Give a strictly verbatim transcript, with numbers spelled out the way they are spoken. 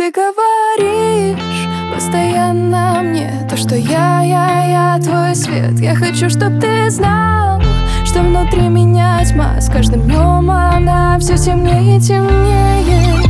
Ты говоришь постоянно мне то, что я, я, я твой свет. Я хочу, чтоб ты знал, что внутри меня тьма. С каждым днем она все темнее и темнее.